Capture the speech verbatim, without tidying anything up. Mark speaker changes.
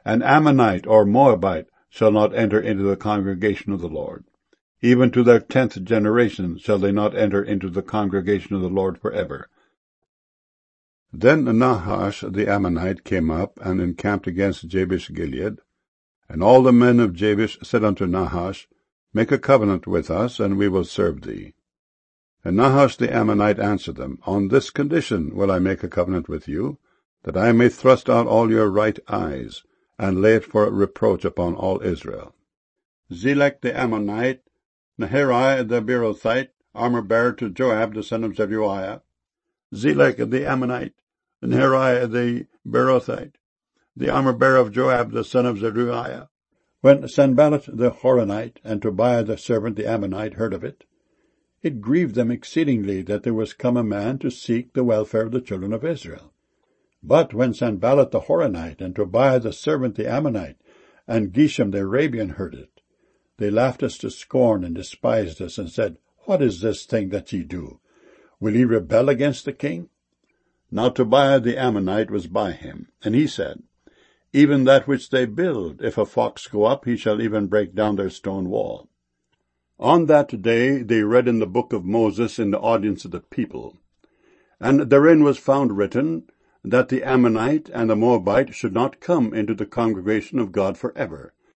Speaker 1: An Ammonite or Moabite shall not enter into the congregation of the Lord. Even to their tenth generation shall they not enter into the congregation of the Lord forever. Then Nahash the Ammonite came up and encamped against Jabesh-Gilead. And all the men of Jabesh said unto Nahash, Make a covenant with us, and we will serve thee. And Nahash the Ammonite answered them, On this condition will I make a covenant with you, that I may thrust out all your right eyes, and lay it for reproach upon all Israel. Zelek the Ammonite, Nahari the Beerothite, armor-bearer to Joab the son of Zeruiah. Zelek the Ammonite, Nahari the Beerothite, the armor-bearer of Joab the son of Zeruiah. When Sanballat the Horonite and Tobiah the servant the Ammonite heard of it, it grieved them exceedingly that there was come a man to seek the welfare of the children of Israel. But when Sanballat the Horonite and Tobiah the servant the Ammonite and Geshem the Arabian heard it, they laughed us to scorn and despised us, and said, What is this thing that ye do? Will ye rebel against the king? Now Tobiah the Ammonite was by him, and he said, Even that which they build, if a fox go up, he shall even break down their stone wall. On that day they read in the book of Moses in the audience of the people, and therein was found written, that the Ammonite and the Moabite should not come into the congregation of God forever,